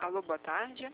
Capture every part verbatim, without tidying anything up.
Alô, boa tarde.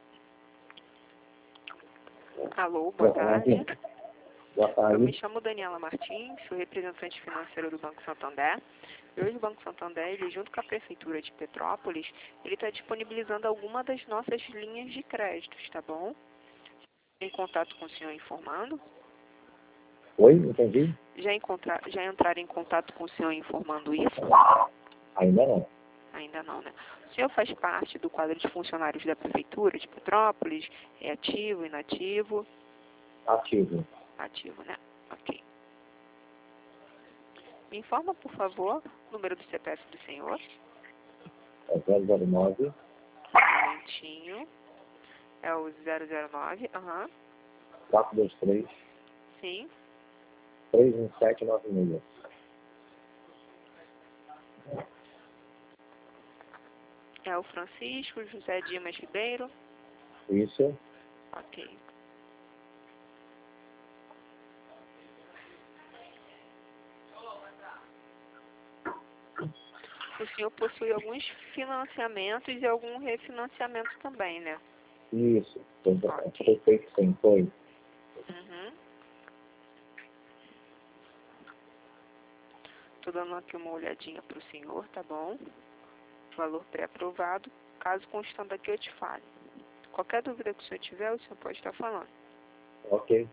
Alô, boa tarde. Boa tarde. Eu me chamo Daniela Martins, sou representante financeira do Banco Santander. E hoje o Banco Santander, ele, junto com a Prefeitura de Petrópolis, ele está disponibilizando alguma das nossas linhas de créditos, tá bom? Em contato com o senhor informando? Oi, entendi? Já, encontra... Já entraram em contato com o senhor informando isso? Ainda não. Ainda não, né? O senhor faz parte do quadro de funcionários da Prefeitura de Petrópolis? É ativo, inativo? Ativo. Ativo, né? Ok. Me informa, por favor, o número do C P F do senhor. É zero zero nove. Um momentinho. É o zero zero nove, aham. quatro dois três. Sim. três um sete nove seis. É o Francisco José Dimas Ribeiro. Isso. Ok. O senhor possui alguns financiamentos e algum refinanciamento também, né? Isso. Foi, Ok. foi feito sim, foi. Uhum. Tô dando aqui uma olhadinha pro senhor, tá bom? Valor pré-aprovado. Caso constando aqui, eu te fale. Qualquer dúvida que o senhor tiver, o senhor pode estar falando. Ok.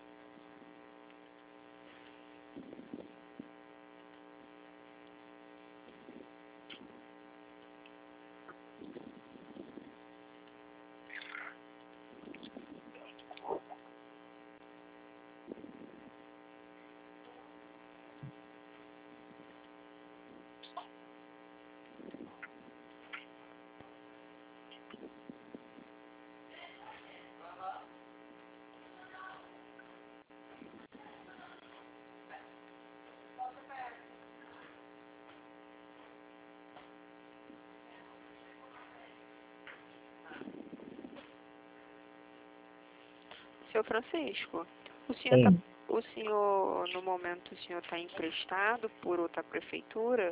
Seu Francisco, o senhor, tá, Sim. o senhor, no momento, o senhor está emprestado por outra prefeitura?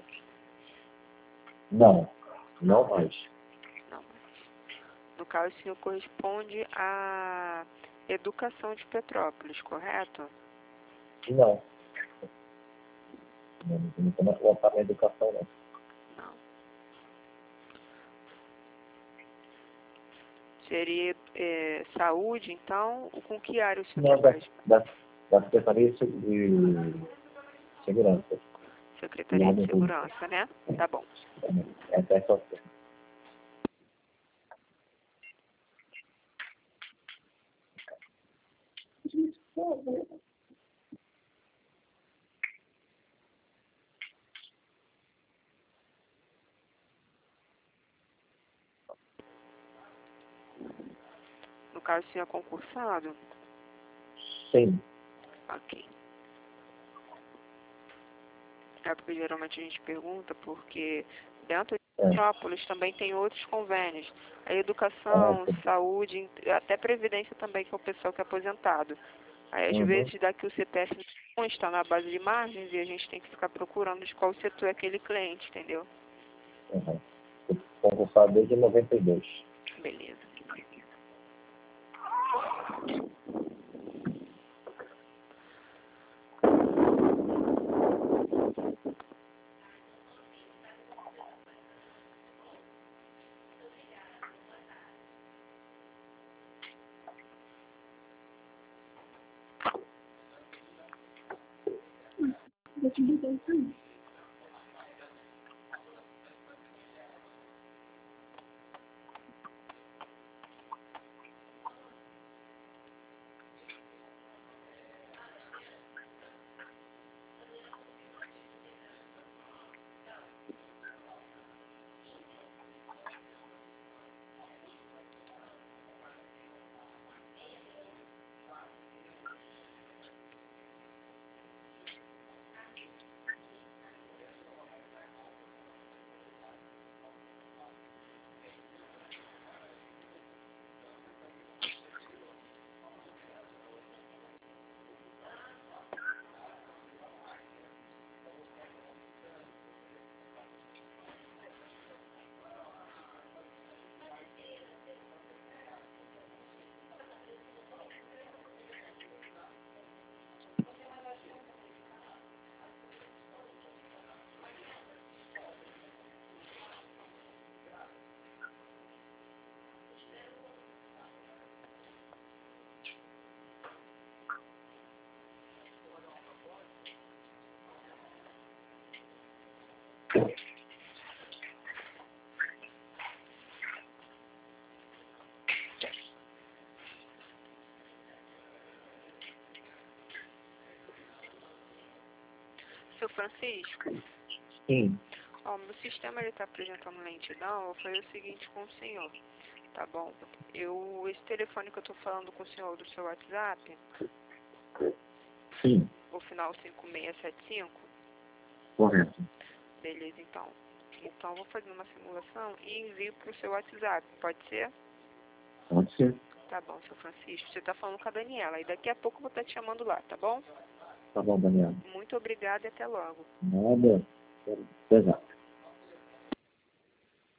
Não. Não mais. Não. No caso, o senhor corresponde à Educação de Petrópolis, correto? Não. Não, não começo a voltar na educação, não. Não. Seria é, saúde, então? Com que área o senhor Não, da, trabalha? da, da Secretaria de de Segurança. Secretaria de Ordem Pública. Segurança, né? Tá bom. Essa é só. No caso, o senhor é concursado? Sim. Ok. É porque geralmente a gente pergunta porque dentro de É. Petrópolis também tem outros convênios. A educação, Ah, sim. saúde, até previdência também, que é o pessoal que é aposentado. Aí às Uhum. vezes dá que o C P F não está na base de margens e a gente tem que ficar procurando de qual setor é aquele cliente, entendeu? Uhum. Fui concursado desde noventa e dois. Beleza. Francisco, Sim. ó, meu sistema ele está apresentando lentidão, eu vou fazer o seguinte com o senhor, tá bom? Eu, esse telefone que eu estou falando com o senhor do seu WhatsApp, Sim. o final cinco seis sete cinco, Correto. beleza, então. Então, eu vou fazer uma simulação e envio para o seu WhatsApp, pode ser? Pode ser. Tá bom, seu Francisco, você está falando com a Daniela, e daqui a pouco eu vou estar te chamando lá, tá bom? Tá bom, Daniela. Muito obrigada e até logo. Nada. Até já.